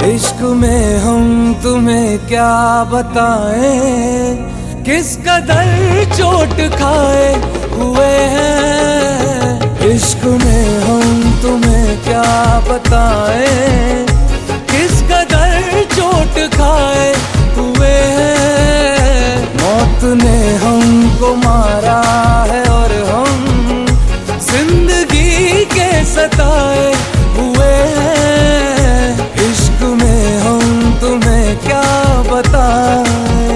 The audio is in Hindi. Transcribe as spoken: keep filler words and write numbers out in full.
इश्क में हम तुम्हें क्या बताएं, किस कदर चोट खाए हुए हैं। इश्क में हम तुम्हें क्या बताएं, किस कदर चोट खाए हुए हैं। मौत ने हमको मारा है और हम जिंदगी के सताए हुए हैं।